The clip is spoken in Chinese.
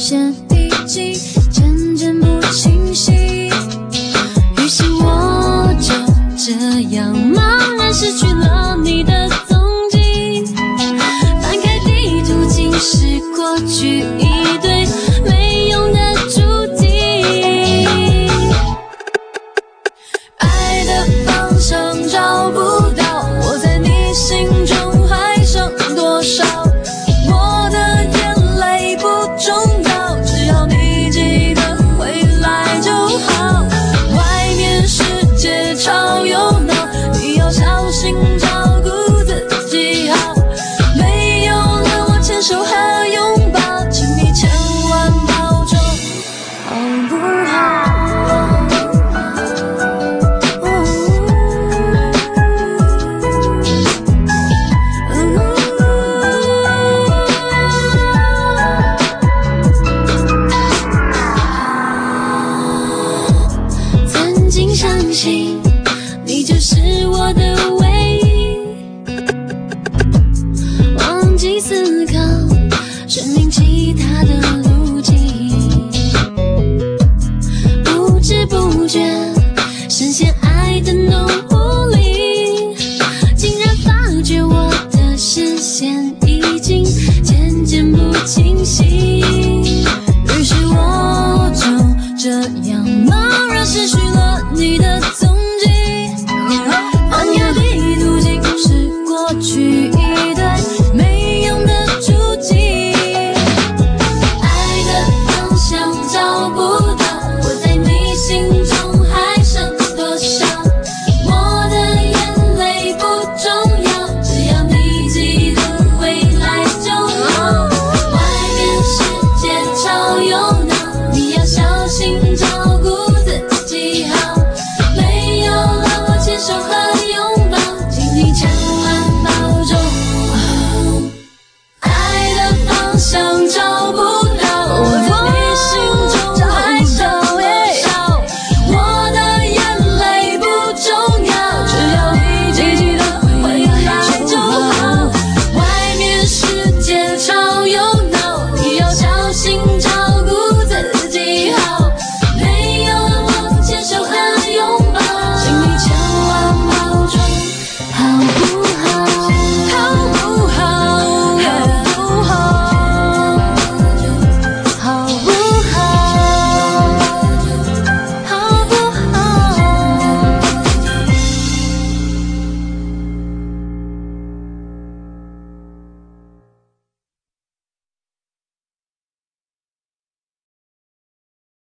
些笔记渐渐不清晰，于是我就这样茫然失去了你的踪迹。翻开地图，竟是过去一堆没用的注定。爱的方向找不到，我在你心中还剩多少？我的眼泪不重要，只要你记得回来就好。外面世界超有闹，你要小心照顾自己好。没有了我牵手和拥抱，请你千万保重，好不好？曾经相信你就是我的唯一，忘记思考生命其他的路。